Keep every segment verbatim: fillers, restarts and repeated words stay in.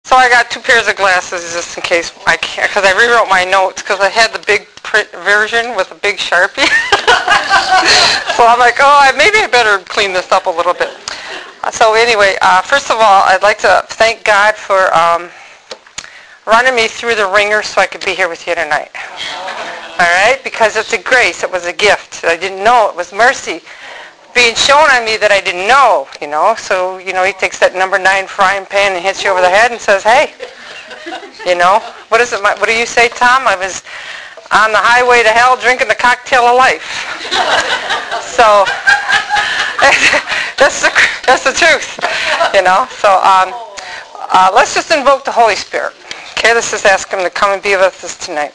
So I got two pairs of glasses just in case I can't, because I rewrote my notes because I had the big print version with a big Sharpie. So I'm like, oh, I, maybe I better clean this up a little bit. So anyway, uh, first of all, I'd like to thank God for um, running me through the ringer so I could be here with you tonight. All right? Because it's a grace. It was a gift. I didn't know. It was mercy being shown on me that I didn't know, you know. So, you know, he takes that number nine frying pan and hits you over the head and says, hey, you know, what is it? What do you say, Tom? I was on the highway to hell drinking the cocktail of life. So that's the, that's the truth, you know. So um, uh, let's just invoke the Holy Spirit. Okay, let's just ask him to come and be with us tonight.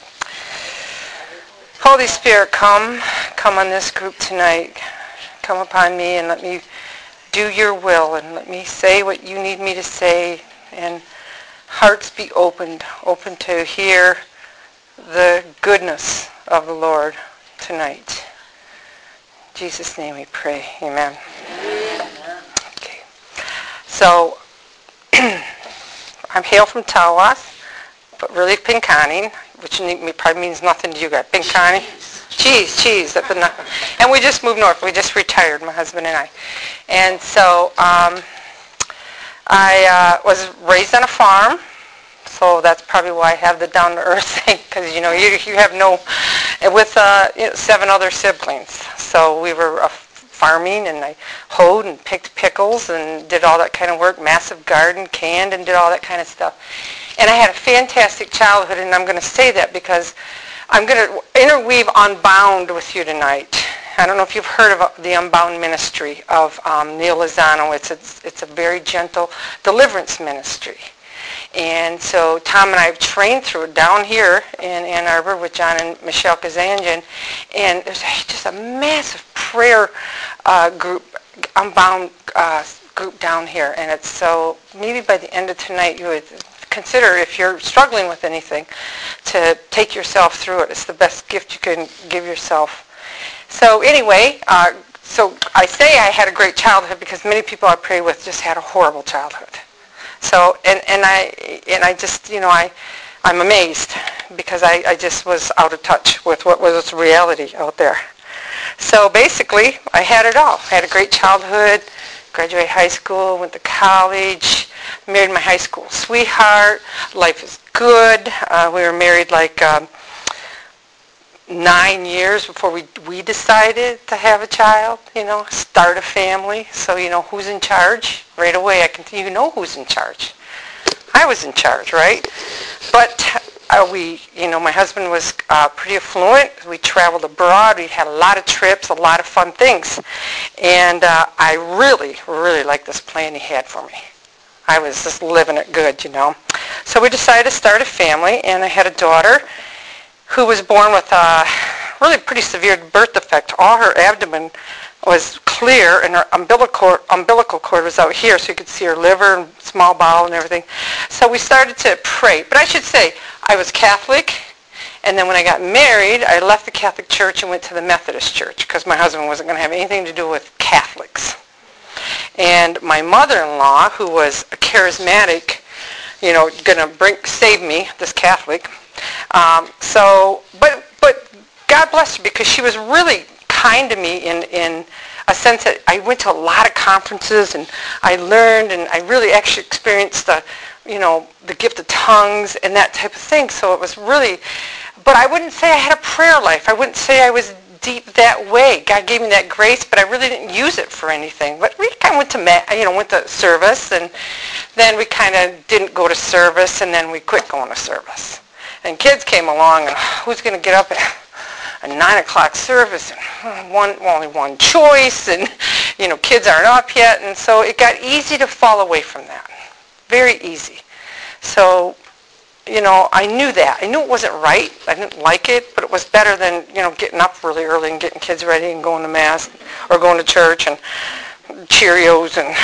Holy Spirit, come. Come on this group tonight. Come upon me and let me do your will and let me say what you need me to say, and hearts be opened, open to hear the goodness of the Lord tonight. In Jesus' name we pray. Amen. Okay. So, I'm hail from Tawas, but really Pinconning, which probably means nothing to you guys. Pinconning. Cheese, cheese. And we just moved north. We just retired, my husband and I. And so um, I uh, was raised on a farm, so that's probably why I have the down-to-earth thing, because, you know, you you have no, with uh, you know, seven other siblings. So we were uh, farming, and I hoed and picked pickles and did all that kind of work, massive garden, canned, and did all that kind of stuff. And I had a fantastic childhood, and I'm going to say that because I'm going to interweave Unbound with you tonight. I don't know if you've heard of the Unbound ministry of um, Neil Lozano. It's a, it's a very gentle deliverance ministry. And so Tom and I have trained through it down here in Ann Arbor with John and Michelle Kazanjian. And there's just a massive prayer uh, group, Unbound uh, group down here. And it's so, maybe by the end of tonight you would consider, if you're struggling with anything, to take yourself through it. It's the best gift you can give yourself. So anyway, uh, so I say I had a great childhood because many people I pray with just had a horrible childhood. So, and, and I and I just, you know, I, I'm amazed because I, I just was out of touch with what was reality out there. So basically, I had it all. I had a great childhood, graduated high school, went to college, married my high school sweetheart. Life is good. Uh, we were married like um, nine years before we we decided to have a child, you know, start a family. So, you know, who's in charge? Right away, I can you know who's in charge. I was in charge, right? But uh, we, you know, my husband was uh, pretty affluent. We traveled abroad. We had a lot of trips, a lot of fun things. And uh, I really, really liked this plan he had for me. I was just living it good, you know. So we decided to start a family, and I had a daughter who was born with a really pretty severe birth defect. All her abdomen was clear, and her umbilical cord, umbilical cord was out here, so you could see her liver and small bowel and everything. So we started to pray. But I should say, I was Catholic, and then when I got married, I left the Catholic Church and went to the Methodist Church because my husband wasn't going to have anything to do with Catholics. And my mother-in-law, who was a charismatic, you know, going to bring save me, this Catholic. Um, so, but but God bless her because she was really kind to me in in a sense that I went to a lot of conferences and I learned and I really actually experienced the, you know, the gift of tongues and that type of thing. So it was really, but I wouldn't say I had a prayer life. I wouldn't say I was deep that way. God gave me that grace, but I really didn't use it for anything. But we kind of went to, you know, went to service, and then we kind of didn't go to service, and then we quit going to service. And kids came along, and who's going to get up at a nine o'clock service, and one only one choice, and you know, kids aren't up yet, and so it got easy to fall away from that. Very easy. So, you know, I knew that. I knew it wasn't right. I didn't like it, but it was better than, you know, getting up really early and getting kids ready and going to Mass or going to church and Cheerios and,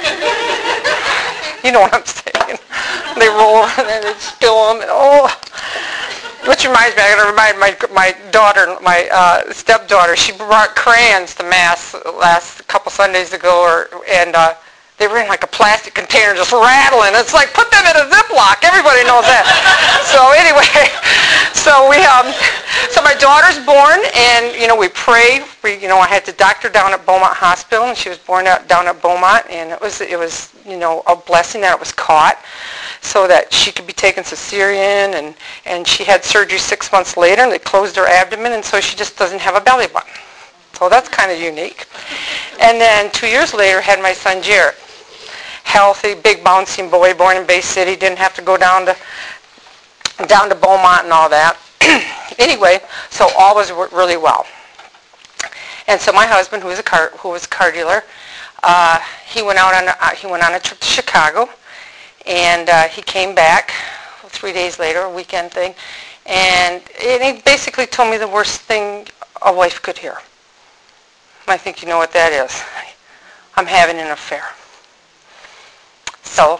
you know what I'm saying. They roll and then they spill them and, oh. Which reminds me, I got to remind my my daughter, my uh, stepdaughter, she brought crayons to Mass last couple Sundays ago, or, and uh, they were in like a plastic container just rattling. It's like, put them in a Ziploc. Everybody knows that. So anyway, so we um, so my daughter's born, and you know we pray. We you know I had the doctor down at Beaumont Hospital, and she was born out down at Beaumont, and it was it was you know a blessing that it was caught, so that she could be taken cesarean, and and she had surgery six months later, and they closed her abdomen, and so she just doesn't have a belly button. So that's kind of unique. And then two years later, had my son Jarrett. Healthy, big bouncing boy, born in Bay City, didn't have to go down to down to Beaumont and all that. Anyway, so all was really well. And so my husband, who was a car, who was a car dealer, uh, he went out on a, uh, he went on a trip to Chicago, and uh, he came back three days later, a weekend thing, and, and he basically told me the worst thing a wife could hear. I think you know what that is. I'm having an affair. So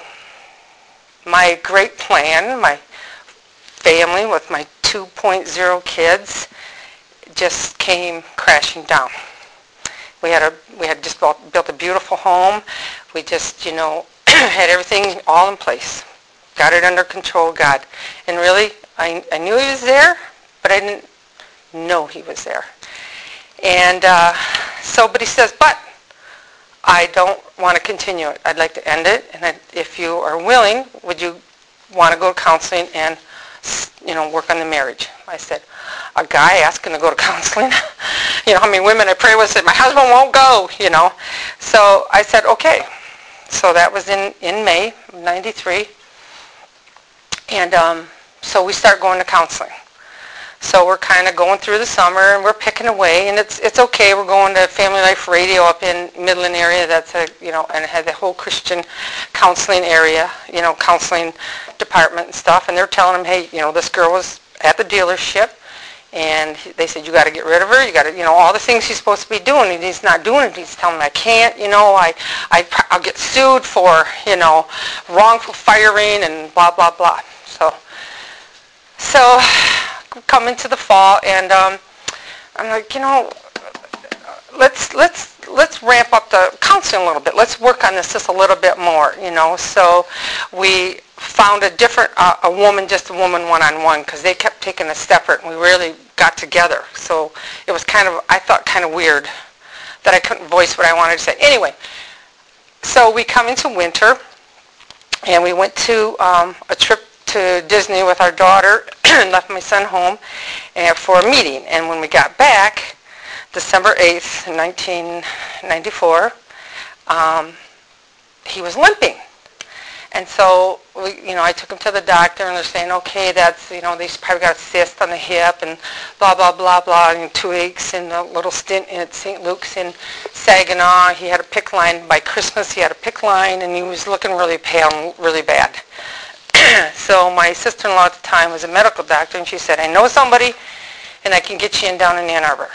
my great plan, my family with my two point oh kids, just came crashing down. We had a we had just built, built a beautiful home. We just you know had everything all in place, got it under control, God. And really, I I knew He was there, but I didn't know He was there. And uh, so, but He says, but I don't want to continue it. I'd like to end it, and I, if you are willing, would you want to go to counseling and, you know, work on the marriage? I said, a guy asking to go to counseling? You know, how many women I pray with said, my husband won't go, you know. So I said, okay. So that was in, in May of ninety-three. And um, so we start going to counseling. So we're kind of going through the summer, and we're picking away, and it's it's okay. We're going to Family Life Radio up in Midland area. That's a you know, and it had the whole Christian counseling area, you know, counseling department and stuff. And they're telling them, hey, you know, this girl was at the dealership, and they said you got to get rid of her. You got to, you know, all the things she's supposed to be doing, and he's not doing it. He's telling me I can't, you know, I I I'll get sued for you know wrongful firing and blah blah blah. So so. Come into the fall, and um, I'm like, you know, let's let's let's ramp up the counseling a little bit. Let's work on this just a little bit more, you know. So we found a different uh, a woman, just a woman one-on-one, because they kept taking us separate, and we really got together. So it was kind of, I thought, kind of weird that I couldn't voice what I wanted to say. Anyway, so we come into winter, and we went to um, a trip to Disney with our daughter and left my son home uh, for a meeting. And when we got back, December eighth, nineteen ninety-four, um, he was limping. And so, we, you know, I took him to the doctor, and they're saying, okay, that's, you know, they probably got a cyst on the hip, and blah, blah, blah, blah, in two weeks, and a little stint at Saint Luke's in Saginaw. He had a PICC line. By Christmas, he had a PICC line, and he was looking really pale and really bad. So my sister-in-law at the time was a medical doctor, and she said, I know somebody, and I can get you in down in Ann Arbor.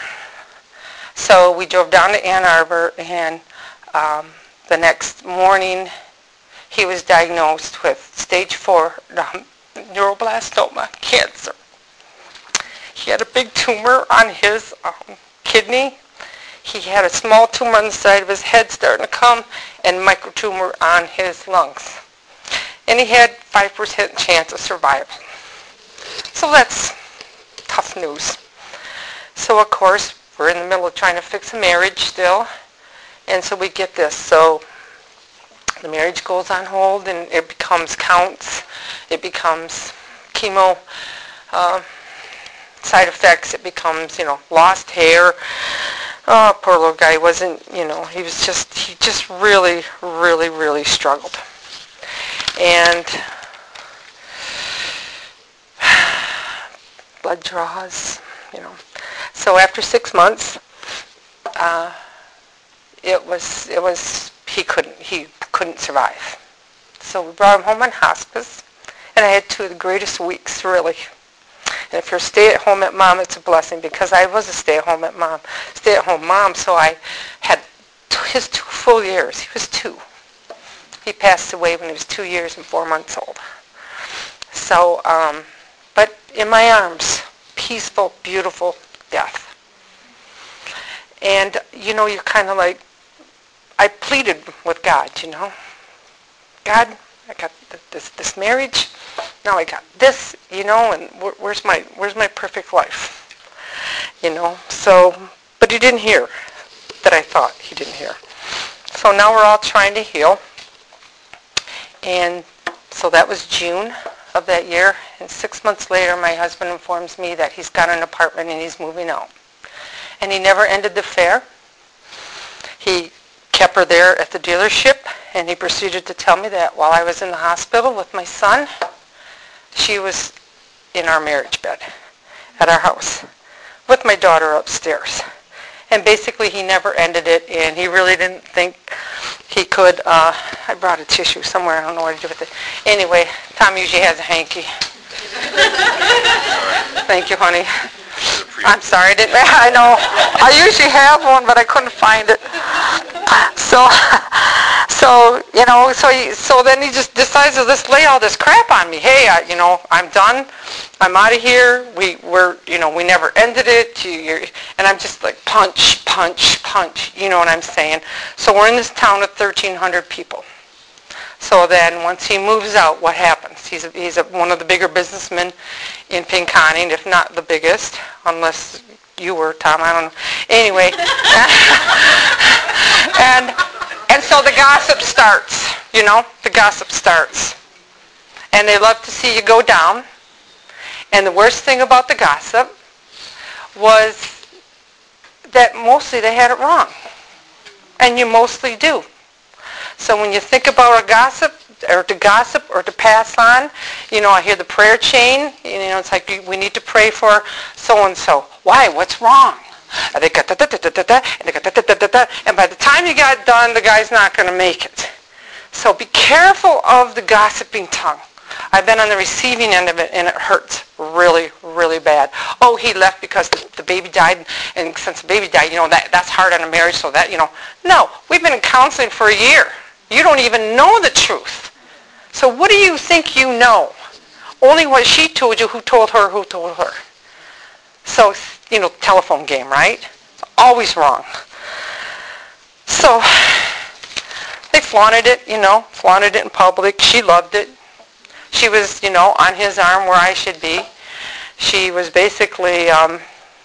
So we drove down to Ann Arbor, and um, the next morning, he was diagnosed with stage four um, neuroblastoma cancer. He had a big tumor on his um, kidney. He had a small tumor on the side of his head starting to come, and microtumor on his lungs. And he had five percent chance of survival. So that's tough news. So of course, we're in the middle of trying to fix a marriage still. And so we get this. So the marriage goes on hold, and it becomes counts. It becomes chemo uh, side effects. It becomes, you know, lost hair. Oh, poor little guy wasn't, you know, he was just, he just really, really, really struggled. And blood draws, you know. So after six months, uh, it was it was he couldn't he couldn't survive. So we brought him home on hospice, and I had two of the greatest weeks, really. And if you're a stay-at-home at mom, it's a blessing, because I was a stay-at-home at mom, stay-at-home mom. So I had his two full years. He was two. He passed away when he was two years and four months old. So, um, but in my arms, peaceful, beautiful death. And, you know, you're kind of like, I pleaded with God, you know. God, I got this, this marriage, now I got this, you know, and wh- where's my where's my perfect life? You know, so, but he didn't hear that I thought he didn't hear. So now we're all trying to heal. And so that was June of that year. And six months later, my husband informs me that he's got an apartment and he's moving out. And he never ended the affair. He kept her there at the dealership, and he proceeded to tell me that while I was in the hospital with my son, she was in our marriage bed at our house with my daughter upstairs. And basically he never ended it, and he really didn't think he could. Uh, I brought a tissue somewhere. I don't know what to do with it. Anyway, Tom usually has a hanky. Thank you, honey. I'm sorry. I, didn't, I know. I usually have one, but I couldn't find it. So, so you know, so he, so then he just decides to just lay all this crap on me. Hey, I, you know, I'm done. I'm out of here. We were, you know, we never ended it. You, you're, and I'm just like punch, punch, punch. You know what I'm saying? So we're in this town of thirteen hundred people. So then once he moves out, what happens? He's a, he's a, one of the bigger businessmen in Pinconning, if not the biggest, unless you were, Tom. I don't know. Anyway, and and so the gossip starts. You know, the gossip starts, and they love to see you go down. And the worst thing about the gossip was that mostly they had it wrong. And you mostly do. So when you think about a gossip, or to gossip, or to pass on, you know, I hear the prayer chain, you know, it's like we need to pray for so-and-so. Why? What's wrong? And they got da da da da da da, and they got da da da da da, and by the time you got done, the guy's not going to make it. So be careful of the gossiping tongue. I've been on the receiving end of it, and it hurts really, really bad. Oh, he left because the, the baby died, and since the baby died, you know, that that's hard on a marriage, so that, you know. No, we've been in counseling for a year. You don't even know the truth. So what do you think you know? Only what she told you, who told her, who told her. So, you know, telephone game, right? It's always wrong. So they flaunted it, you know, flaunted it in public. She loved it. She was, you know, on his arm where I should be. She was basically um,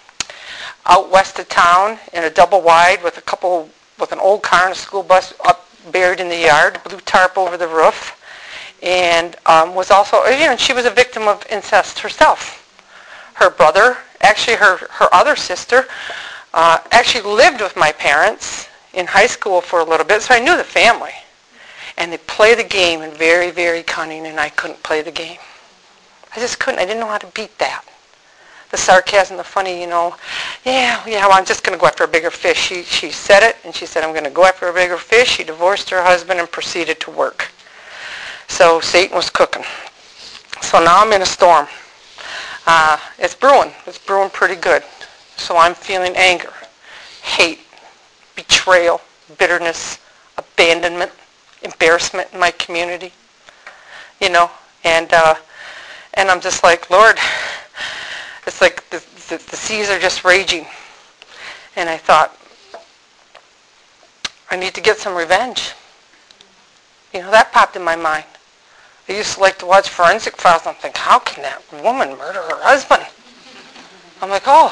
out west of town in a double wide with a couple, with an old car and a school bus up buried in the yard, blue tarp over the roof, and um, was also, you know, she was a victim of incest herself. Her brother, actually her, her other sister, uh, actually lived with my parents in high school for a little bit, so I knew the family. And they play the game and very, very cunning, and I couldn't play the game. I just couldn't. I didn't know how to beat that. The sarcasm, the funny, you know, yeah, yeah, well, I'm just going to go after a bigger fish. She, she said it, and she said, I'm going to go after a bigger fish. She divorced her husband and proceeded to work. So Satan was cooking. So now I'm in a storm. Uh, it's brewing. It's brewing pretty good. So I'm feeling anger, hate, betrayal, bitterness, abandonment, embarrassment in my community, you know, and uh, and I'm just like, Lord, it's like the, the, the seas are just raging. And I thought, I need to get some revenge. You know, that popped in my mind. I used to like to watch Forensic Files, and I'm thinking, how can that woman murder her husband? I'm like, oh.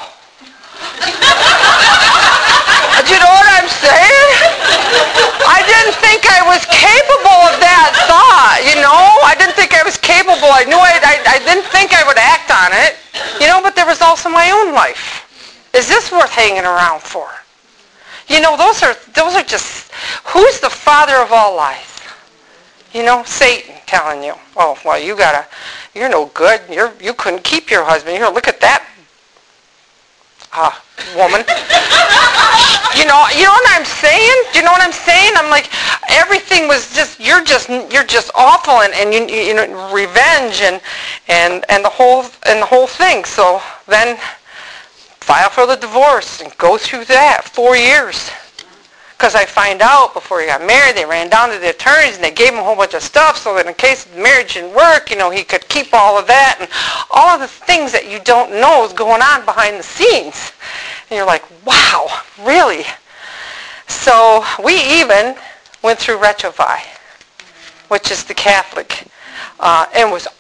Do you know what I'm saying? I didn't think I was capable of that thought, you know? I didn't think I was capable. I knew I, I, I didn't think I would act on it, you know, but there was also my own life. Is this worth hanging around for? You know, those are, those are just, who's the father of all lies? You know, Satan telling you, oh, well, you gotta, you're no good. You're, you couldn't keep your husband. Here, look at that uh, woman. You know, you know what I'm saying? Do you know what I'm saying? I'm like, everything was just, you're just, you're just awful, and, and you, you know, revenge and, and, and the whole, and the whole thing. So then, file for the divorce and go through that four years. Because I find out before he got married, they ran down to the attorneys and they gave him a whole bunch of stuff so that in case the marriage didn't work, you know, he could keep all of that and all of the things that you don't know is going on behind the scenes. And you're like, wow, really? So we even went through Retrovi, which is the Catholic, uh, and was awesome.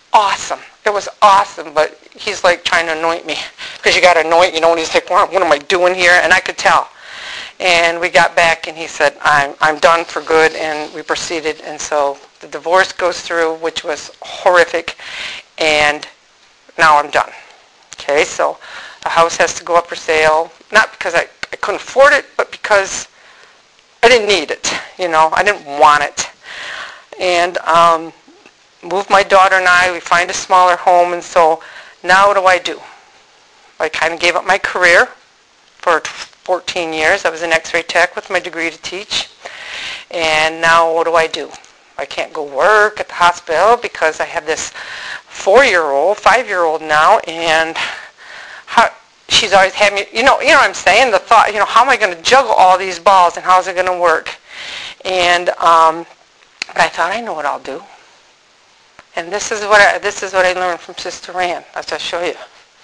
awesome. It was awesome, but he's like trying to anoint me because you got to anoint, you know, and he's like, what, what am I doing here? And I could tell. And we got back, and he said, I'm I'm done for good, and we proceeded. And so the divorce goes through, which was horrific, and now I'm done. Okay, so the house has to go up for sale, not because I, I couldn't afford it, but because I didn't need it, you know. I didn't want it. And um, moved my daughter and I, we find a smaller home, and so now what do I do? I kind of gave up my career for fourteen years. I was an x-ray tech with my degree to teach. And now what do I do? I can't go work at the hospital because I have this four-year-old, five-year-old now, and how, she's always had me, you know, you know what I'm saying? The thought, you know, how am I going to juggle all these balls and how is it going to work? And um, but I thought, I know what I'll do. And this is what I, this is what I learned from Sister Ann. I'll just show you.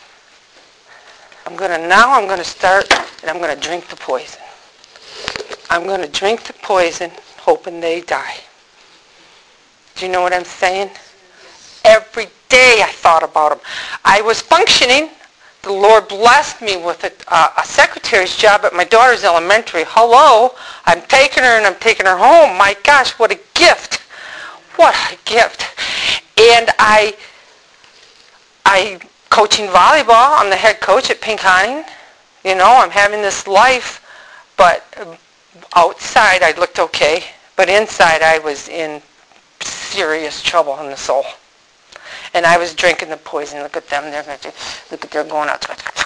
I'm going to, now I'm going to start, and I'm going to drink the poison. I'm going to drink the poison, hoping they die. Do you know what I'm saying? Every day I thought about them. I was functioning. The Lord blessed me with a, uh, a secretary's job at my daughter's elementary. Hello, I'm taking her and I'm taking her home. My gosh, what a gift. What a gift. And I, I coaching volleyball. I'm the head coach at Pinconning. You know, I'm having this life, but outside I looked okay, but inside I was in serious trouble in the soul. And I was drinking the poison. Look at them. They're going to, look at they're going out.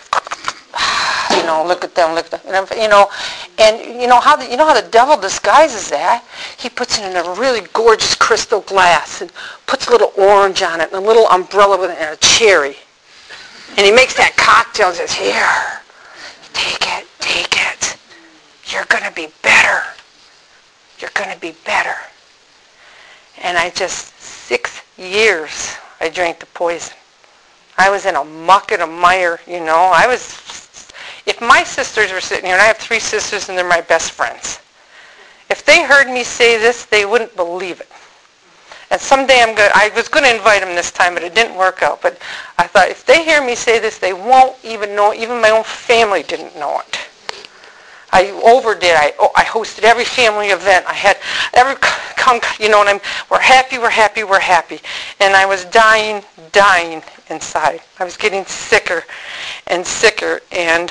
You know, look at them. Look at them. You know, and you know how the, you know how the devil disguises that. He puts it in a really gorgeous crystal glass and puts a little orange on it and a little umbrella with it and a cherry. And he makes that cocktail and says, "Here, take it, take it. You're going to be better. You're going to be better." And I just six years. I drank the poison. I was in a muck and a mire, you know. I was, if my sisters were sitting here, and I have three sisters and they're my best friends, if they heard me say this, they wouldn't believe it. And someday I'm going to, I was going to invite them this time, but it didn't work out. But I thought, if they hear me say this, they won't even know, even my own family didn't know it. I overdid. I I hosted every family event. I had every come, you know, and I'm we're happy, we're happy, we're happy. And I was dying, dying inside. I was getting sicker and sicker, and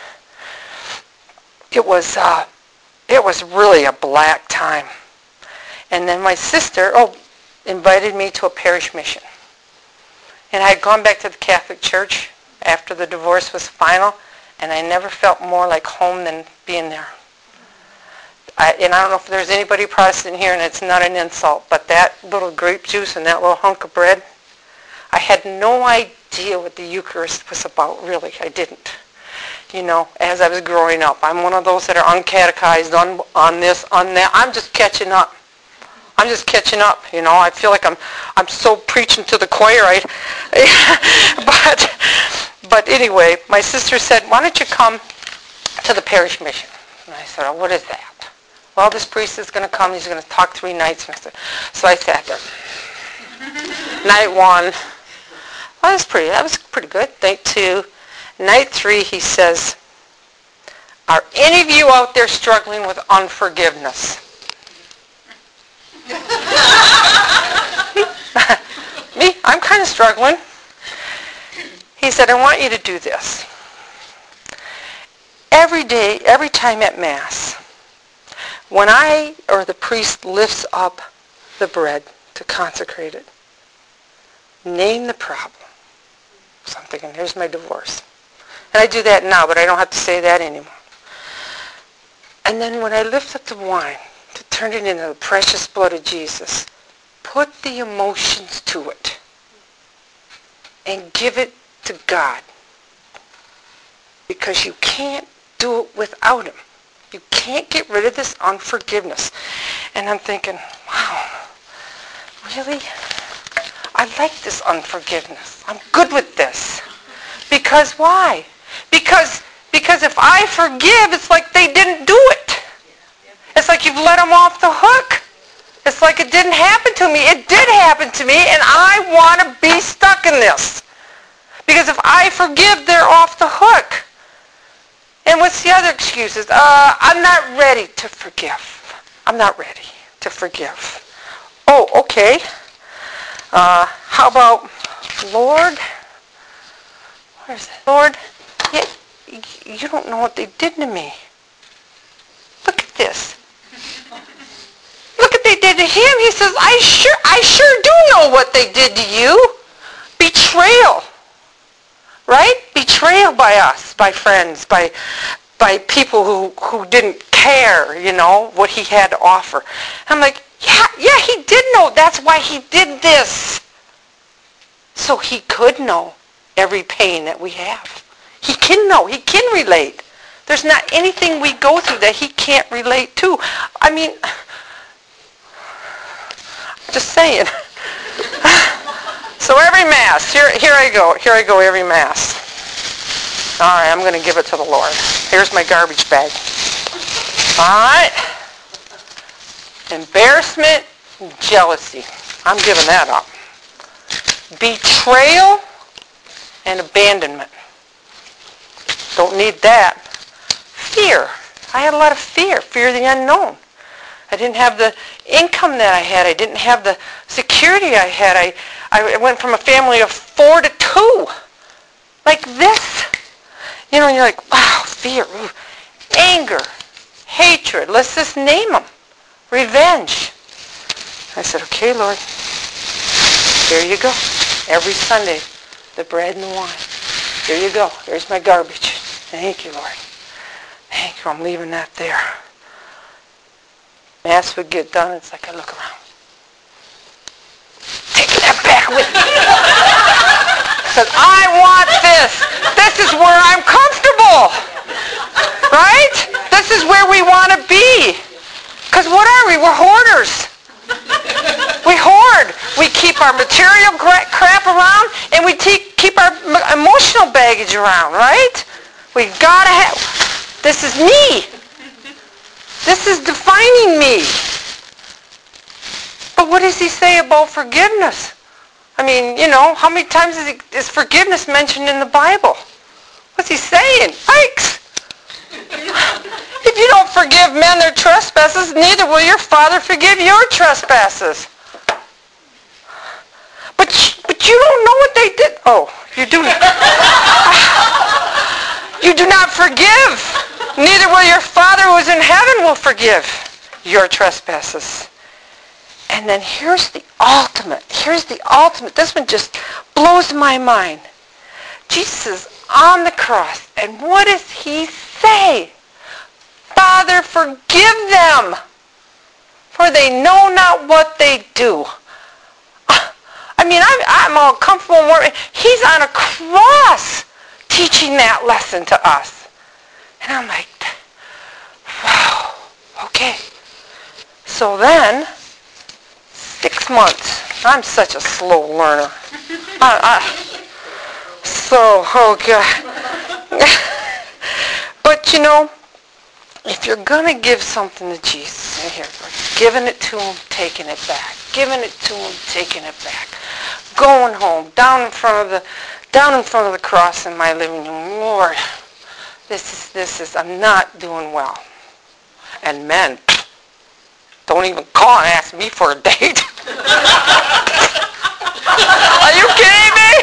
it was uh, it was really a black time. And then my sister, oh, invited me to a parish mission. And I had gone back to the Catholic Church after the divorce was final. And I never felt more like home than being there. I, and I don't know if there's anybody Protestant here, and it's not an insult, but that little grape juice and that little hunk of bread, I had no idea what the Eucharist was about, really. I didn't. You know, as I was growing up. I'm one of those that are uncatechized on, on this, on that. I'm just catching up. I'm just catching up, you know. I feel like I'm I'm so preaching to the choir. I, but... But anyway, my sister said, why don't you come to the parish mission? And I said, oh, what is that? Well, this priest is going to come. He's going to talk three nights. And I said, so I sat there. Night one. Well, that was pretty, that was pretty good. Night two. Night three, he says, are any of you out there struggling with unforgiveness? Me? I'm kind of struggling. He said, I want you to do this. Every day, every time at Mass, when I or the priest lifts up the bread to consecrate it, name the problem. So I'm thinking, here's my divorce. And I do that now, but I don't have to say that anymore. And then when I lift up the wine to turn it into the precious blood of Jesus, put the emotions to it and give it to God, because you can't do it without him. You can't get rid of this unforgiveness. And I'm thinking, wow, really? I like this unforgiveness. I'm good with this. Because why? Because because if I forgive, it's like they didn't do it. It's like you've let them off the hook. It's like it didn't happen to me. It did happen to me, and I want to be stuck stuck in this. Because if I forgive, they're off the hook. And what's the other excuses? Uh, I'm not ready to forgive. I'm not ready to forgive. Oh, okay. Uh, how about, Lord, where's it? Lord, yeah, you don't know what they did to me. Look at this. Look what they did to him. He says, I sure, I sure do know what they did to you. Betrayal. Right? Betrayal by us, by friends, by by people who, who didn't care, you know, what he had to offer. I'm like, yeah, yeah, he did know. That's why he did this. So he could know every pain that we have. He can know. He can relate. There's not anything we go through that he can't relate to. I mean, just saying. So every Mass, here, here I go, here I go every Mass. All right, I'm going to give it to the Lord. Here's my garbage bag. All right. Embarrassment, jealousy. I'm giving that up. Betrayal and abandonment. Don't need that. Fear. I had a lot of fear, fear of the unknown. I didn't have the income that I had. I didn't have the security I had. I, I went from a family of four to two. Like this. You know, and you're like, wow, fear, ooh, anger, hatred. Let's just name them. Revenge. I said, okay, Lord, here you go. Every Sunday, the bread and the wine. Here you go. Here's my garbage. Thank you, Lord. Thank you. I'm leaving that there. Mass would get done. It's like I look around. Taking that back with me. Says, I want this. This is where I'm comfortable. Right? This is where we want to be. Because what are we? We're hoarders. We hoard. We keep our material crap around, and we te- keep our emotional baggage around, right? We gotta have, this is me. This is defining me. But what does he say about forgiveness? I mean, you know, how many times is, it, is forgiveness mentioned in the Bible? What's he saying? Yikes! If you don't forgive men their trespasses, neither will your Father forgive your trespasses. But but you don't know what they did. Oh, you do not. You do not forgive. Neither will your Father who is in heaven will forgive your trespasses. And then here's the ultimate. Here's the ultimate. This one just blows my mind. Jesus is on the cross, and what does he say? Father, forgive them, for they know not what they do. I mean, I'm, I'm all comfortable. He's on a cross teaching that lesson to us. And I'm like, wow, okay. So then, six months. I'm such a slow learner. I, I, so, oh God. But you know, if you're going to give something to Jesus, here, giving it to him, taking it back. Giving it to him, taking it back. Going home, down in front of the, down in front of the cross in my living room. Lord, this is, this is, I'm not doing well. And men, don't even call and ask me for a date. Are you kidding me?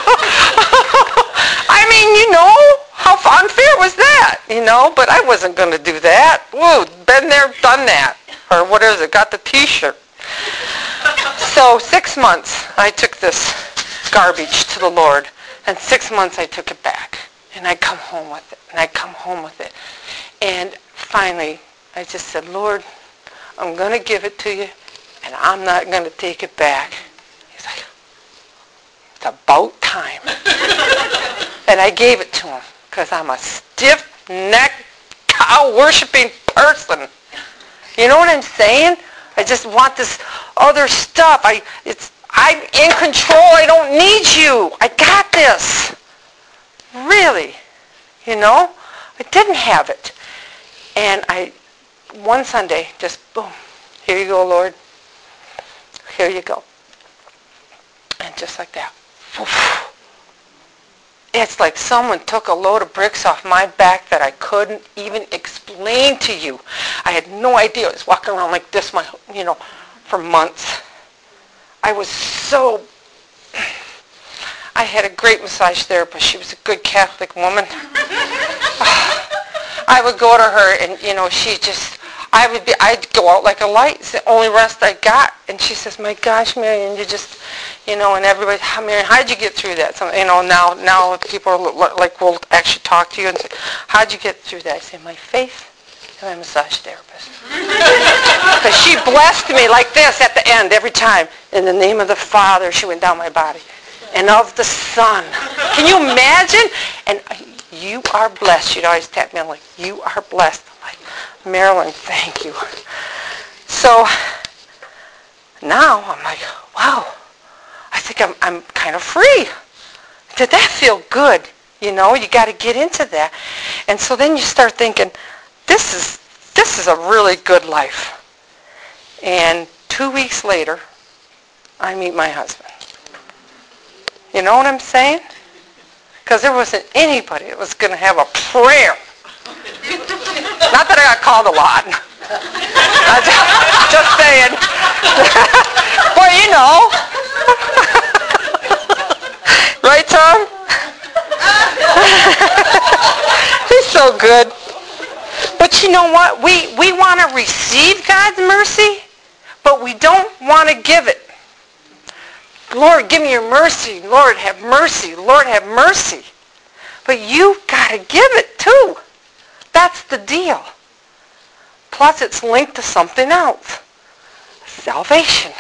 I mean, you know, how unfair was that? You know, but I wasn't going to do that. Whoa, been there, done that. Or what is it? Got the T-shirt. So six months I took this garbage to the Lord, and six months I took it back. And I come home with it, and I come home with it. And finally, I just said, Lord, I'm going to give it to you, and I'm not going to take it back. He's like, it's about time. And I gave it to him, because I'm a stiff-necked, cow-worshipping person. You know what I'm saying? I just want this other stuff. I, it's, I'm in control. I don't need you. I got this. Really. You know? I didn't have it. And I, one Sunday, just boom. Here you go, Lord. Here you go. And just like that. It's like someone took a load of bricks off my back that I couldn't even explain to you. I had no idea. I was walking around like this, my, you know, for months. I was so... I had a great massage therapist. She was a good Catholic woman. I would go to her, and you know, she just... I would be, I'd go out like a light. It's the only rest I got. And she says, "My gosh, Marion, you just, you know," and everybody, "Marion, how'd you get through that?" So, you know, now, now people are like will actually talk to you and say, "How'd you get through that?" I say, "My faith and my massage therapist." Because she blessed me like this at the end every time. "In the name of the Father," she went down my body, "and of the Son." Can you imagine? And "You are blessed." She'd always tap me on like, "You are blessed." I'm like, "Marilyn, thank you." So now I'm like, wow, I think I'm I'm kind of free. Did that feel good? You know, you got to get into that. And so then you start thinking, this is this is a really good life. And two weeks later, I meet my husband. You know what I'm saying? Because there wasn't anybody that was going to have a prayer. Not that I got called a lot. I'm just, just saying. Well, you know. Right, Tom? He's so good. But you know what? We, we want to receive God's mercy, but we don't want to give it. "Lord, give me your mercy. Lord, have mercy. Lord, have mercy." But you got to give it too. That's the deal. Plus, it's linked to something else. Salvation.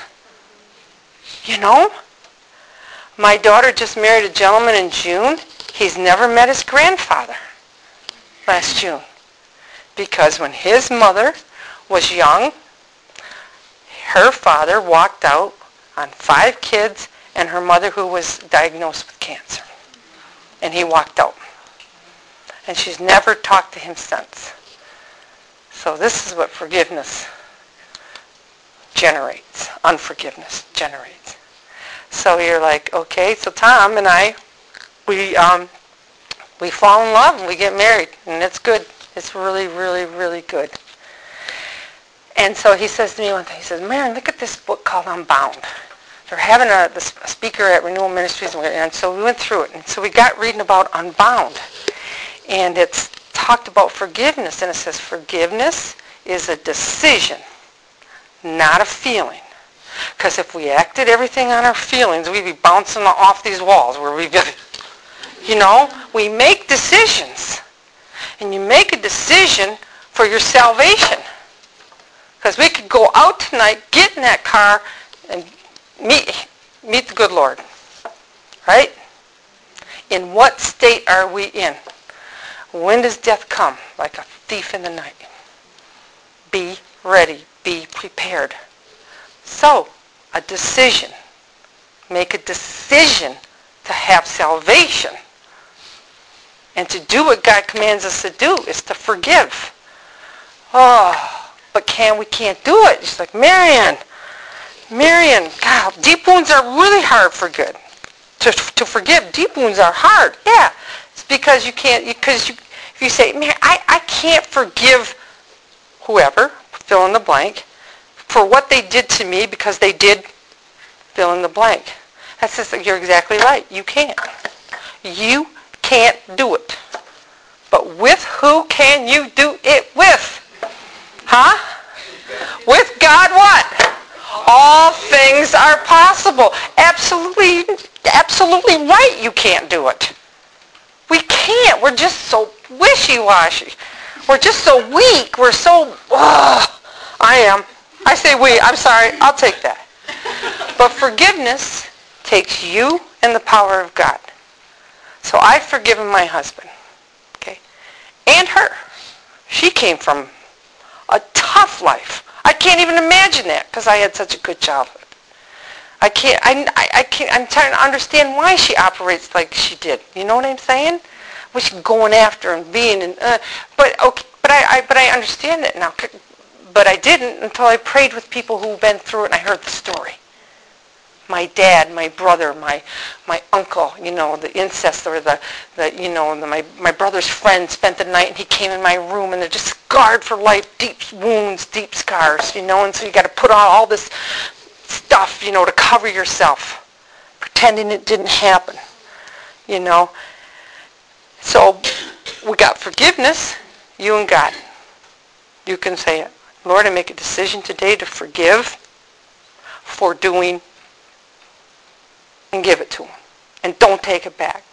You know? My daughter just married a gentleman in June. He's never met his grandfather last June. Because when his mother was young, her father walked out on five kids and her mother who was diagnosed with cancer. And he walked out. And she's never talked to him since. So this is what forgiveness generates. Unforgiveness generates. So you're like, okay, so Tom and I, we um, we fall in love and we get married. And it's good. It's really, really, really good. And so he says to me one day, he says, "Marion, look at this book called Unbound. They're having a, a speaker at Renewal Ministries." And so we went through it. And so we got reading about Unbound. And it's talked about forgiveness. And it says forgiveness is a decision, not a feeling. Because if we acted everything on our feelings, we'd be bouncing off these walls where we get, you know, we make decisions. And you make a decision for your salvation. Because we could go out tonight, get in that car, and meet, meet the good Lord. Right? In what state are we in? When does death come? Like a thief in the night. Be ready. Be prepared. So, a decision. Make a decision to have salvation. And to do what God commands us to do is to forgive. Oh, but can we can't do it. It's like, Marion, Marion, God, deep wounds are really hard for good. To to forgive, deep wounds are hard. Yeah, it's because you can't, because you, if you say, man, I, I can't forgive whoever, fill in the blank, for what they did to me because they did fill in the blank. That's just, you're exactly right. You can't. You can't do it. But with who can you do it with? Huh? With God what? All things are possible. Absolutely, absolutely right you can't do it. We can't. We're just so wishy-washy. We're just so weak. We're so, ugh. I am. I say we. I'm sorry. I'll take that. But forgiveness takes you and the power of God. So I've forgiven my husband. Okay? And her. She came from a tough life. I can't even imagine that because I had such a good childhood. I can't, I, I, I can't, I'm trying to understand why she operates like she did. You know what I'm saying? Was she going after and being, and, uh, but okay, but I, I, but I understand it now. But I didn't until I prayed with people who've been through it and I heard the story. my dad, my brother, my my uncle, you know, the incest or the, the you know, the, my, my brother's friend spent the night and he came in my room and they're just scarred for life, deep wounds, deep scars, you know, and so you got to put on all this stuff, you know, to cover yourself, pretending it didn't happen, you know. So we got forgiveness, you and God. You can say it. Lord, I make a decision today to forgive for doing, and give it to him. And don't take it back.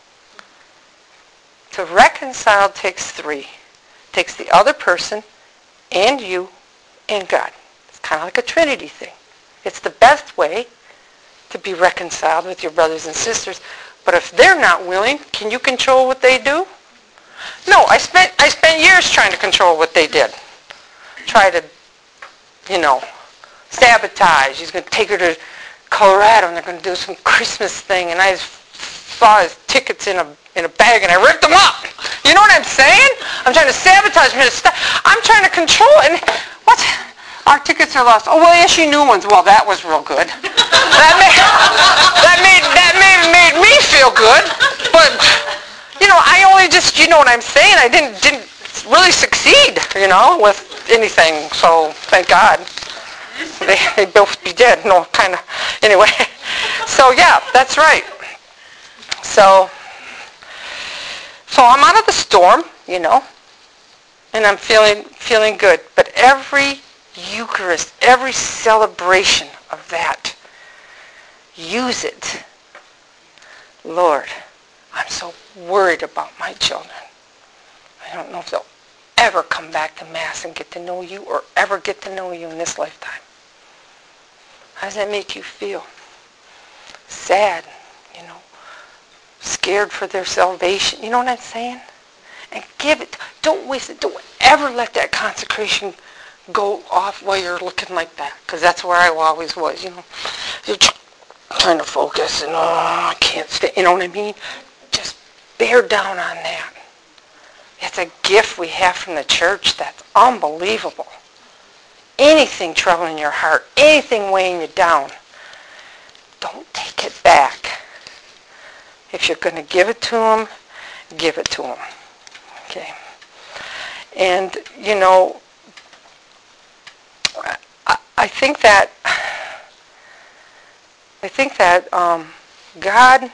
To reconcile takes three. It takes the other person and you and God. It's kind of like a Trinity thing. It's the best way to be reconciled with your brothers and sisters. But if they're not willing, can you control what they do? No, I spent I spent years trying to control what they did. Try to, you know, sabotage. He's going to take her to Colorado and they're going to do some Christmas thing. And I saw his tickets in a in a bag and I ripped them up. You know what I'm saying? I'm trying to sabotage him. I'm trying to control it. And what? Our tickets are lost. Oh, well, issue new ones. Well, that was real good. That made that made that made, made me feel good. But you know, I only just, you know what I'm saying? I didn't didn't really succeed, you know, with anything. So thank God. They they both be dead. No, kind of. Anyway. So yeah, that's right. So so I'm out of the storm, you know, and I'm feeling feeling good. But every Eucharist, every celebration of that, use it. Lord, I'm so worried about my children. I don't know if they'll ever come back to Mass and get to know you or ever get to know you in this lifetime. How does that make you feel? Sad, you know, scared for their salvation. You know what I'm saying? And give it. Don't waste it. Don't ever let that consecration go off while you're looking like that, because that's where I always was, you know. You're trying to focus and, oh, I can't stay, you know what I mean? Just bear down on that. It's a gift we have from the church that's unbelievable. Anything troubling your heart, anything weighing you down, don't take it back. If you're going to give it to them, give it to them. Okay. And, you know, I think that I think that um, God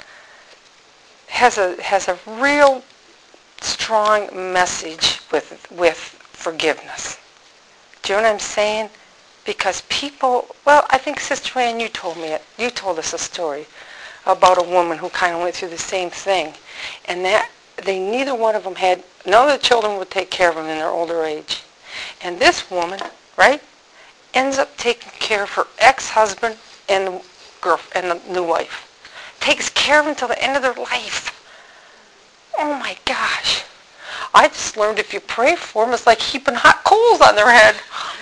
has a has a real strong message with with forgiveness. Do you know what I'm saying? Because people, well, I think Sister Ann, you told me it. You told us a story about a woman who kind of went through the same thing, and that they neither one of them had, none of the children would take care of them in their older age, and this woman, right, ends up taking care of her ex-husband and the girl and the new wife. Takes care of them until the end of their life. Oh my gosh. I just learned if you pray for them, it's like heaping hot coals on their head.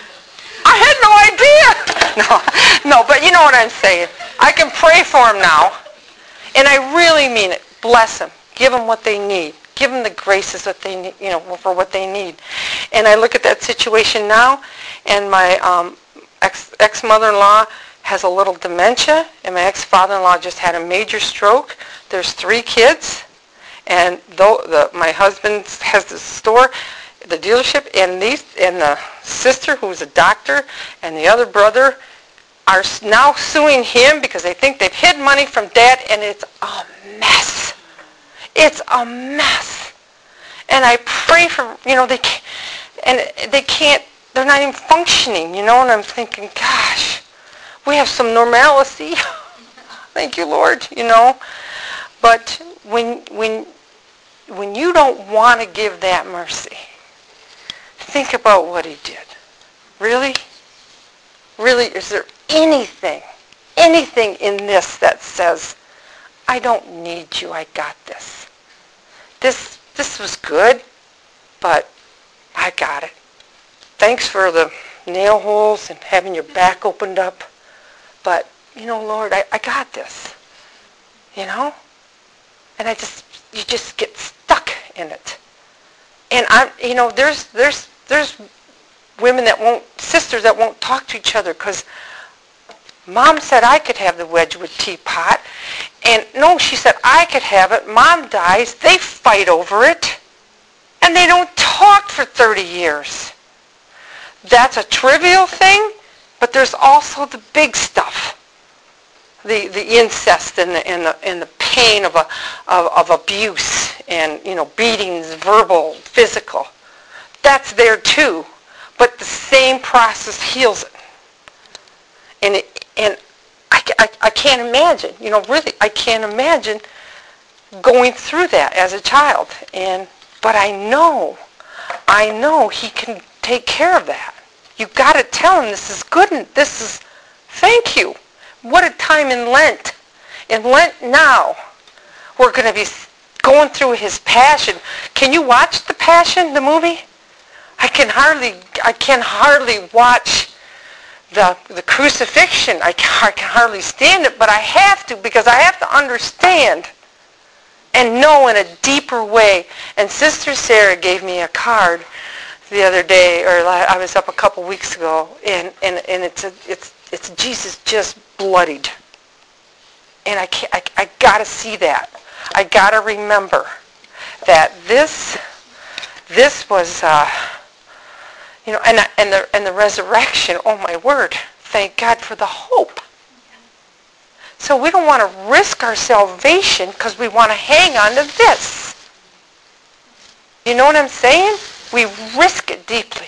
I had no idea. No, no, but you know what I'm saying. I can pray for them now, and I really mean it. Bless them. Give them what they need. Give them the graces that they need, you know, for what they need. And I look at that situation now, and my um, ex ex-mother-in-law has a little dementia, and my ex-father-in-law just had a major stroke. There's three kids, and though the, my husband has the store, the dealership, and these and the sister who's a doctor, and the other brother are now suing him because they think they've hid money from Dad, and it's a mess. It's a mess. And I pray for, you know, they can't, and they can't, they're not even functioning, you know, and I'm thinking, gosh, we have some normalcy. Thank you, Lord, you know. But when, when, when you don't want to give that mercy, think about what he did. Really? Really, is there anything, anything in this that says, I don't need you, I got this. This this was good, but I got it. Thanks for the nail holes and having your back opened up. But, you know, Lord, I, I got this. You know? And I just, you just get stuck in it. And I'm, you know, there's, there's, there's women that won't, sisters that won't talk to each other because Mom said I could have the Wedgwood teapot. And no, she said I could have it. Mom dies. They fight over it. And they don't talk for thirty years. That's a trivial thing, but there's also the big stuff. The the incest and the and the, and the pain of a of, of abuse and, you know, beatings, verbal, physical. That's there too. But the same process heals it. And it, and I, I, I can't imagine, you know, really, I can't imagine going through that as a child. And but I know, I know he can take care of that. You've got to tell him this is good and this is, thank you. What a time in Lent. In Lent now, we're going to be going through his Passion. Can you watch the Passion, the movie? I can hardly, I can hardly watch the the crucifixion. I can, I can hardly stand it, but I have to because I have to understand and know in a deeper way. And Sister Sarah gave me a card the other day, or I was up a couple weeks ago, and, and, and it's a, it's it's Jesus just bloodied. And I can't, I, I gotta see that. I gotta remember that this this was uh, you know, and and the and the resurrection. Oh my word! Thank God for the hope. So we don't want to risk our salvation because we want to hang on to this. You know what I'm saying? We risk it deeply.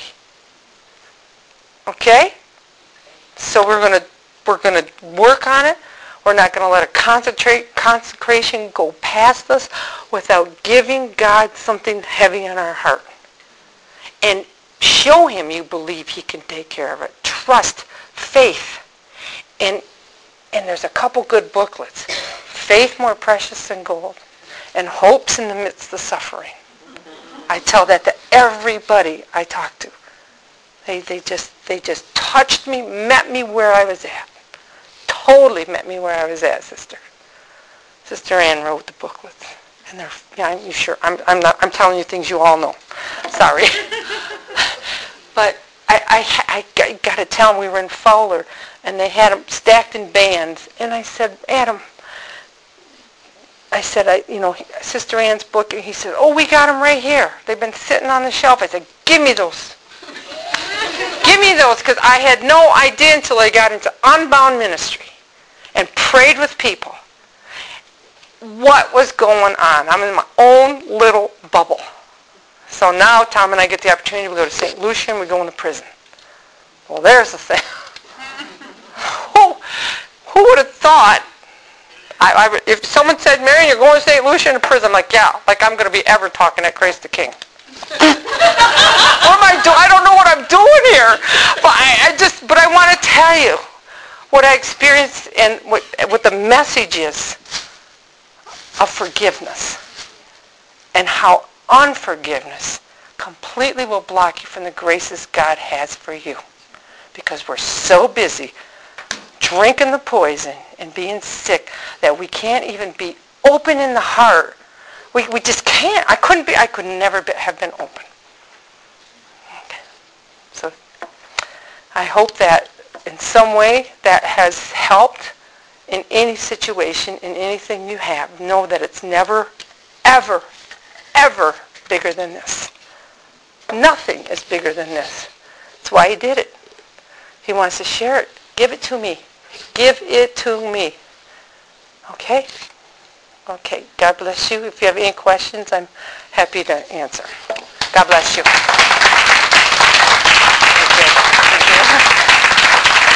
Okay? So we're gonna we're gonna work on it. We're not going to let a concentrate consecration go past us without giving God something heavy on our heart. And show him you believe he can take care of it. Trust, faith. And and there's a couple good booklets. Faith More Precious Than Gold and Hopes in the Midst of Suffering. I tell that to everybody I talk to. They they just they just touched me, met me where I was at. Totally met me where I was at, Sister. Sister Ann wrote the booklets. And they're, yeah, I'm sure, I'm, I'm not, I'm telling you things you all know. Sorry. But I, I, I, I got to tell them we were in Fowler, and they had them stacked in bands. And I said, Adam, I said, I, you know, Sister Ann's book, and he said, oh, we got them right here. They've been sitting on the shelf. I said, give me those. Give me those, because I had no idea until I got into Unbound Ministry and prayed with people what was going on. I'm in my own little bubble. So now Tom and I get the opportunity to go to Saint Lucia and we go into prison. Well, there's the thing. who, who would have thought, I, I, if someone said, Marion, you're going to Saint Lucia into prison, I'm like, yeah, like I'm going to be ever talking at Christ the King. What am I doing? I don't know what I'm doing here. But I, I just, but I want to tell you what I experienced and what, what the message is of forgiveness and how unforgiveness completely will block you from the graces God has for you, because we're so busy drinking the poison and being sick that we can't even be open in the heart. We we just can't. I couldn't be. I could never be, have been open. Okay. So I hope that in some way that has helped in any situation, in anything you have. Know that it's never, ever, ever bigger than this. Nothing is bigger than this. That's why he did it. He wants to share it. Give it to me. Give it to me. Okay? Okay. God bless you. If you have any questions, I'm happy to answer. God bless you.